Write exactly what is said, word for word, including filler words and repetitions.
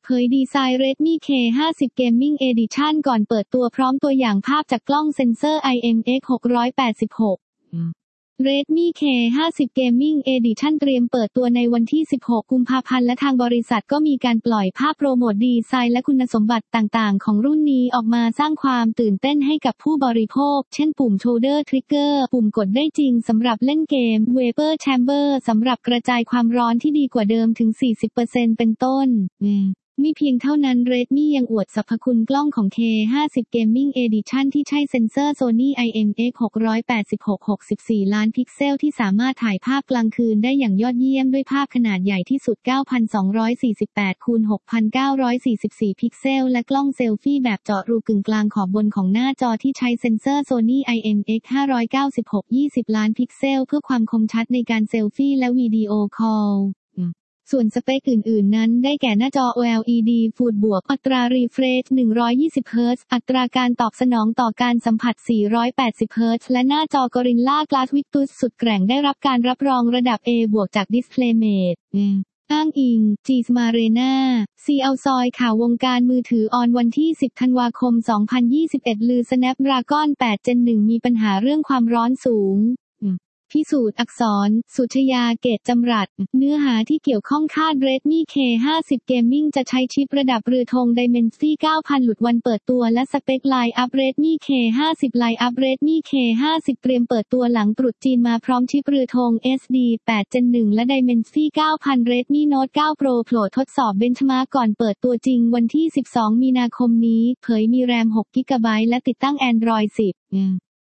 เผยดีไซน์ Redmi เค ห้าสิบ Gaming Edition ก่อนเปิดตัวพร้อมตัวอย่างภาพจากกล้องเซ็นเซอร์ ไอ เอ็ม เอ็กซ์ หกร้อยแปดสิบหก Redmi เค ห้าสิบ Gaming Edition เตรียมเปิดตัวในวันที่ สิบหก กุมภาพันธ์และทางบริษัทก็มีการปล่อยภาพโปรโมทดีไซน์และคุณสมบัติต่างๆของรุ่นนี้ออกมาสร้างความตื่นเต้นให้กับผู้บริโภคเช่นปุ่ม Shoulder Trigger ปุ่มกดได้จริงสำหรับเล่นเกม Vapor Chamber สำหรับกระจายความร้อนที่ดีกว่าเดิมถึง สี่สิบเปอร์เซ็นต์ เป็นต้นมิเพียงเท่านั้น Redmi ยังอวดสรรพคุณกล้องของ เค ห้าสิบ Gaming Edition ที่ใช้เซ็นเซอร์ Sony ไอ เอ็ม เอ็กซ์ หกร้อยแปดสิบหก หกสิบสี่ ล้านพิกเซลที่สามารถถ่ายภาพกลางคืนได้อย่างยอดเยี่ยมด้วยภาพขนาดใหญ่ที่สุด เก้าพันสองร้อยสี่สิบแปด คูณ หกพันเก้าร้อยสี่สิบสี่ พิกเซลและกล้องเซลฟี่แบบเจาะรูกึ่งกลางขอบบนของหน้าจอที่ใช้เซ็นเซอร์ Sony ไอ เอ็ม เอ็กซ์ ห้าร้อยเก้าสิบหก ยี่สิบ ล้านพิกเซลเพื่อความคมชัดในการเซลฟี่และวิดีโอคอลส่วนสเปคอื่นๆนั้นได้แก่หน้าจอ โอ แอล อี ดี Full บวกอัตรารีเฟรชหนึ่งร้อยยี่สิบเฮิร์ตซ์อัตราการตอบสนองต่อการสัมผัสสี่ร้อยแปดสิบเฮิร์ตซ์และหน้าจอ Gorilla Glass Victus สุดแกร่งได้รับการรับรองระดับ A บวกจาก DisplayMate อ้างอิง จี สมาร์ Arena ซี เอาซอยข่าววงการมือถือออนวันที่ สิบ ธันวาคม สองพันยี่สิบเอ็ด ลือ Snapdragon แปด Gen หนึ่ง มีปัญหาเรื่องความร้อนสูงพิสูจน์อักษรสุชยาเกตจำรัดเนื้อหาที่เกี่ยวข้องคาด Redmi เค ห้าสิบ Gaming จะใช้ชิประดับเรือธง Dimensity เก้าพัน หลุดวันเปิดตัวและสเปคไลน์อัพ Redmi เค ห้าสิบ ไลน์อัพ Redmi เค ห้าสิบ เตรียมเปิดตัวหลังตรุษจีนมาพร้อมชิปเรือธง เอส ดี แปด Gen หนึ่ง และ Dimensity เก้าพัน Redmi Note เก้า Pro โผล่ทดสอบเบนช์มาร์กก่อนเปิดตัวจริงวันที่ สิบสอง มีนาคมนี้เผยมีแรม หก กิกะไบต์และติดตั้ง Android สิบ